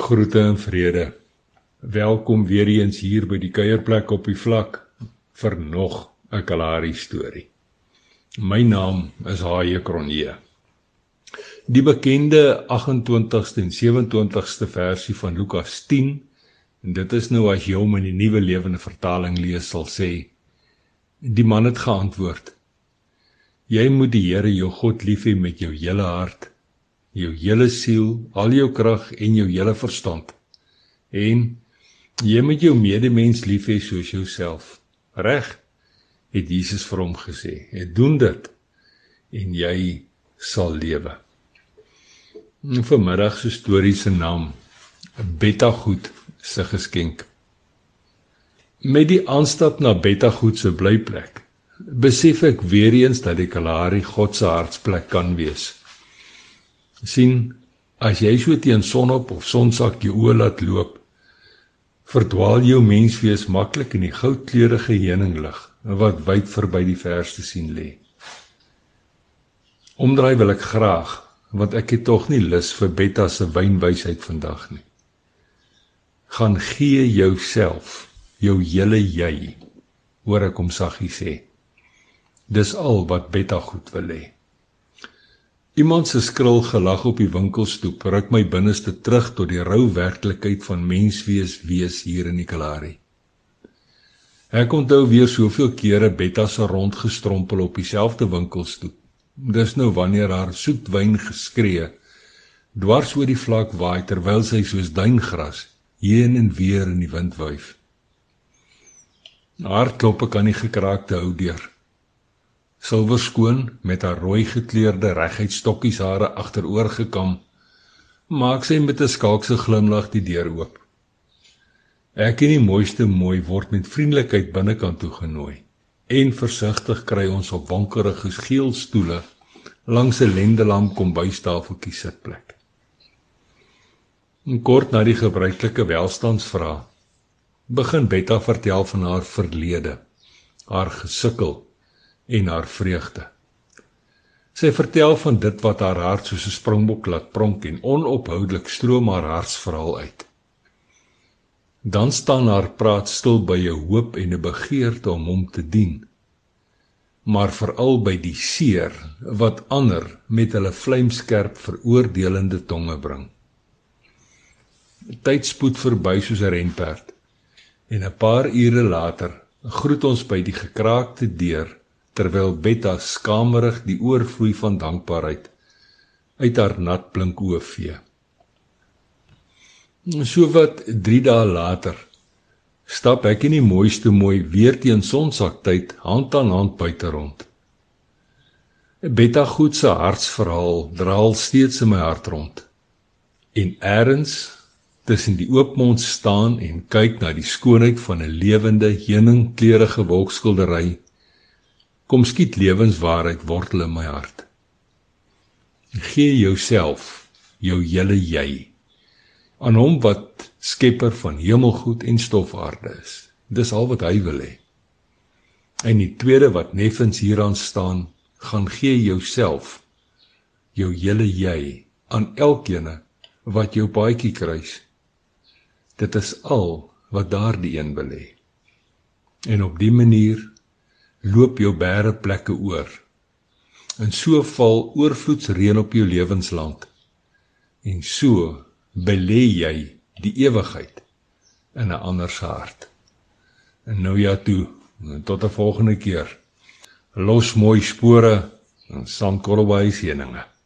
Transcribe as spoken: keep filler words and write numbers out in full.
Groete en vrede. Welkom weer eens hier by die kuierplek op die vlak vir nog 'n Kalahari storie. My naam is H J Cronje. Die bekende agt-en-twintigste en sewe-en-twintigste versie van Lukas tien, en dit is nou as jy hom in die Nuwe Lewende Vertaling lees, sal sê, die man het geantwoord, jy moet die Here jou God lief hê met jou hele hart, jou hele siel, al jou krag en jou hele verstand. En jy moet jou medemens lief hê soos jouself. Reg, het Jesus vir hom gesê. Jy doen dit en jy sal lewe. Vanmiddag se storie se naam, Bettagoed se geskenk. Met die aanstap na Bettagoed se blyplek, besef ek weer eens dat die Kalahari God se hartsplek kan wees. Sien, as jy so teen sonop of sonsak jou oë laat loop, verdwaal jou menswees maklik in die goudkleurige heuninglig wat wyd verby die verste sien lê. Omdraai wil ek graag, want ek het tog nie lus vir Betta se wynwysheid vandag nie. Gaan gee jouself, jou hele jy, hoor ek hom saggies sê. Dis al wat Bettagoed wil hê. Iemand se skril gelag op die winkelstoep ruk my binneste terug tot die rou werklikheid van menswees wees hier in die Kalahari. Ek onthou weer soveel kere Betta se rondgestrompel op dieselfde winkelstoep. Dis nou wanneer haar soetwyn geskree dwars oor die vlak waai terwyl sy soos duingras heen en weer in die wind wuif. Haar kloppe kan nie gekraakte hou deur. Silverskoon met haar rooi gekleurde reguit stokkies hare agteroor gekam, maak sy met 'n skalkse glimlag die deur oop. Ek en die mooiste mooi word met vriendelikheid binnekant toe genooi en versigtig kry ons op wankerige geel stoele langs 'n lendelam kombuistafeltjie sitplek. En kort na die gebruikelike welstandsvraag begin Betta vertel van haar verlede, haar gesukkel en haar vreugde. Sy vertel van dit wat haar hart soos 'n springbok laat pronk en onophoudelik stroom haar hartsverhaal uit. Dan staan haar praat stil by 'n hoop en 'n begeerte om hom te dien, maar veral by die seer wat ander met hulle vlamskerp veroordelende tonge bring. Tyd spoed verby soos 'n renperd en 'n paar ure later groet ons by die gekraakte deur terwyl Betta skamerig die oorvloei van dankbaarheid uit haar nat blink oë vee. So wat drie dae later stap ek in die mooiste mooi weer teen sonsaktyd hand aan hand buite rond. Bettagoed se hartsverhaal draal steeds in my hart rond. En eers tussen die oopmond staan en kyk na die skoonheid van 'n lewende heuningkleurige wolkskildery, kom skiet lewenswaarheid wortel in my hart. Gee jouself, jou hele jy, aan hom wat skepper van hemelgoed en stofaarde is. Dis al wat hy wil hê. En die tweede wat neffens hieraan staan, gaan gee jouself, jou hele jy, aan elkene wat jou paadjie kruis. Dit is al wat daardie een wil hê. En op die manier loop jou bære plekke oor. En so val oorvloedsreën op jou lewensland. En so belê jy die ewigheid in 'n ander se hart. En nou ja toe, tot 'n volgende keer. Los mooi spore en sandkorrelbye seëninge.